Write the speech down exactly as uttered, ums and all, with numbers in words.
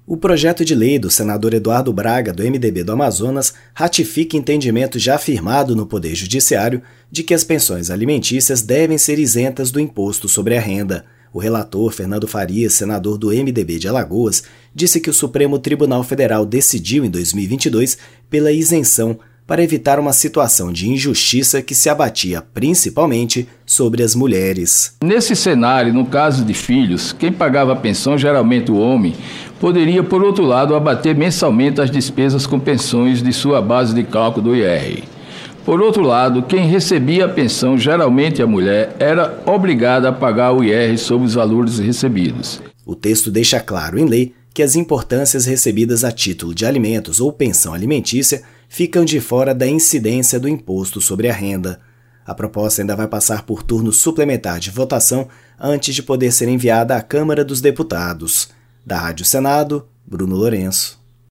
O projeto de lei do senador Eduardo Braga, do M D B do Amazonas, ratifica entendimento já firmado no Poder Judiciário de que as pensões alimentícias devem ser isentas do imposto sobre a renda. O relator, Fernando Farias, senador do M D B de Alagoas, disse que o Supremo Tribunal Federal decidiu em dois mil e vinte e dois pela isenção para evitar uma situação de injustiça que se abatia principalmente sobre as mulheres. Nesse cenário, no caso de filhos, quem pagava a pensão, geralmente o homem, poderia, por outro lado, abater mensalmente as despesas com pensões de sua base de cálculo do I R. Por outro lado, quem recebia a pensão, geralmente a mulher, era obrigada a pagar o I R sobre os valores recebidos. O texto deixa claro em lei que as importâncias recebidas a título de alimentos ou pensão alimentícia ficam de fora da incidência do imposto sobre a renda. A proposta ainda vai passar por turno suplementar de votação antes de poder ser enviada à Câmara dos Deputados. Da Rádio Senado, Bruno Lourenço.